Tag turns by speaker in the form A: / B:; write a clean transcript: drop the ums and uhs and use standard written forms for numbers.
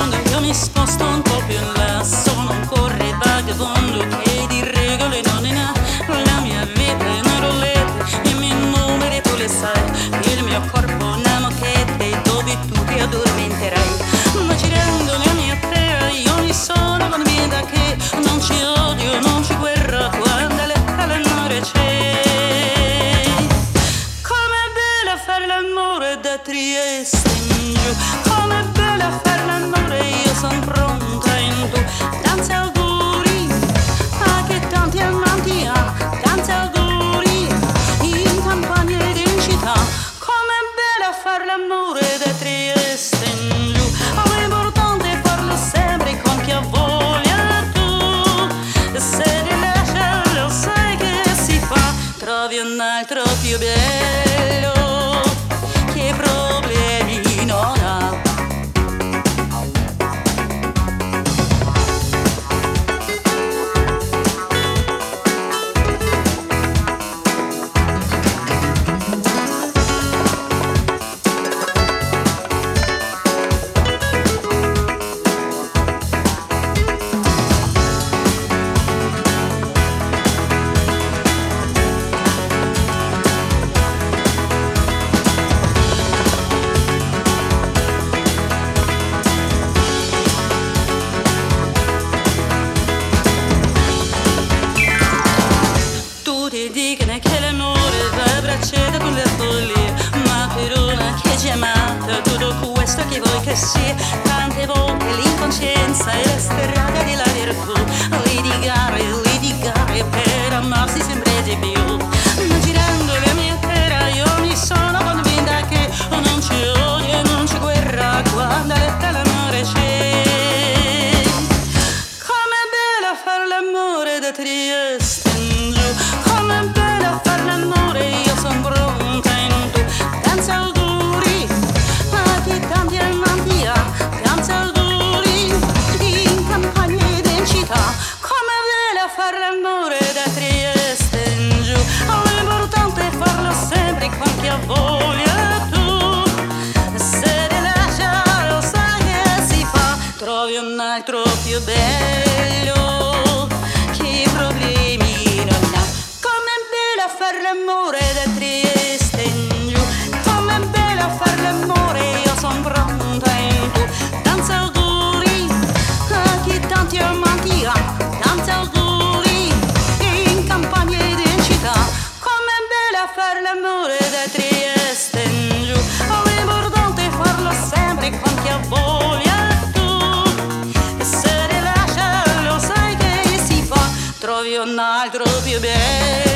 A: mondo, io mi sposto un po' più in là. Sono un correvagabondo che di regole non ne ha. La mia vita è una roulette, i miei numeri tu le sai. Il mio corpo è una moquette dove tu ti addormenterai. Ma girando la mia terra io mi sono convinta che non c'è odio, non c'è guerra quando l'amore c'è. Com'è bella fare l'amore da Trieste in giù, com'è bella fare l'amore, io son pronta in tu. Tanti auguri a che tanti amanti ha, tanti auguri in campagna ed in città. Com'è bella fare l'amore da Trieste in giù, l'importante è farlo sempre con chi ha voglia tu. Se ti lascia lo sai che si fa, trovi un altro più bello che problemi non ha. Ti dicono che l'amore va a braccetto con le follie, ma per una che ci ha amata tutto questo che vuoi che sia. Tante volte l'incoscienza è la strada della virtù, litigare per amarsi sempre di più. Ma girando la mia terra io mi sono convinta che non c'è odio e non c'è guerra quando l'amore c'è. Com'è bella fare l'amore da Trieste in giù, com'è bella fare l'amore, io son pronta in tu. Tanti auguri a chi tanti amanti ha, tanti auguri in campagna ed in città. Com'è bella fare l'amore da Trieste in giù, l'importante è farlo sempre con chi ha voglia tu. Se ti lascia lo sai che si fa, trovi un altro più bello che problemi non ha. Com'è bella fare l'amore da Trieste in giù, com'è bella fare l'amore, io son pronta in tu. Tanti auguri a chi tanti amanti ha, tanti auguri in campagna ed in città. Com'è bella fare l'amore da Trieste in giù, l'importante è farlo sempre con chi ha voglia tu. Se ti lascia lo sai che si fa, trovi un altro più bello